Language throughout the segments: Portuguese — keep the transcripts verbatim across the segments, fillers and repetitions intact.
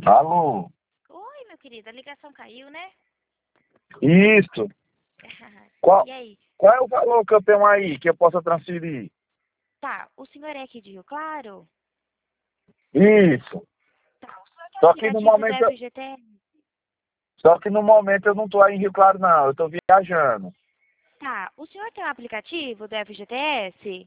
Alô? Oi, meu querido, a ligação caiu, né? Isso. Qual, E aí? qual é o valor que eu tenho aí que eu possa transferir? Tá, o senhor é aqui de Rio Claro? Isso. Tá, o senhor tem o Só que no aplicativo do momento, eu- F G T S? só que no momento eu não estou aí em Rio Claro, não. Eu estou viajando. Tá, o senhor tem o aplicativo do F G T S?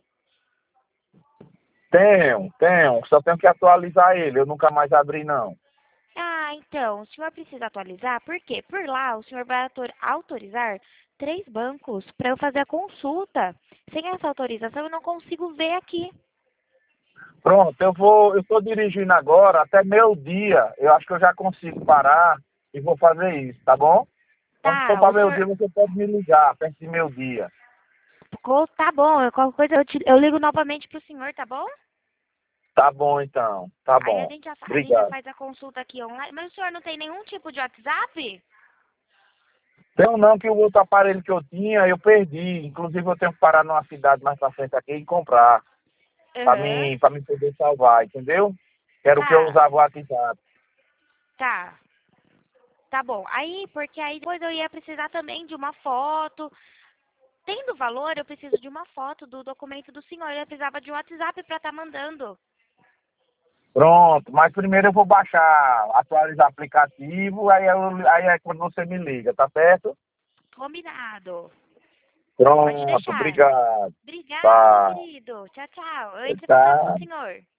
Tenho, tenho. Só tenho que atualizar ele. Eu nunca mais abri, não. Ah, então, o senhor precisa atualizar, por quê? Por lá, o senhor vai autor- autorizar três bancos para eu fazer a consulta. Sem essa autorização, eu não consigo ver aqui. Pronto, eu vou, eu estou dirigindo agora até meio-dia. Eu acho que eu já consigo parar e vou fazer isso, tá bom? Quando for Tá, para o senhor... meio-dia, você pode me ligar, perto de meio-dia. Co- Tá bom, eu- qualquer coisa eu, te- eu ligo novamente pro senhor, tá bom? Tá bom, então. Tá Aí a bom. gente, já, fa- a gente já Obrigado. faz a consulta aqui online. Mas o senhor não tem nenhum tipo de WhatsApp? Tenho não que o outro aparelho que eu tinha, eu perdi. Inclusive, eu tenho que parar numa cidade mais pra frente aqui e comprar. Pra Aham. mim, pra mim poder salvar, entendeu? Era o que eu Tá, usava o WhatsApp. tá. Tá bom. Aí, porque aí depois eu ia precisar também de uma foto. Tendo valor, eu preciso de uma foto do documento do senhor. Eu precisava de um WhatsApp pra estar mandando. Pronto, mas primeiro eu vou baixar, atualizar o aplicativo, aí, eu, aí é quando você me liga, tá certo? Combinado. Pode Pronto, deixar. obrigado. Obrigada, meu Tá, querido. Tchau, tchau. Eu entro em contato com o tá. senhor.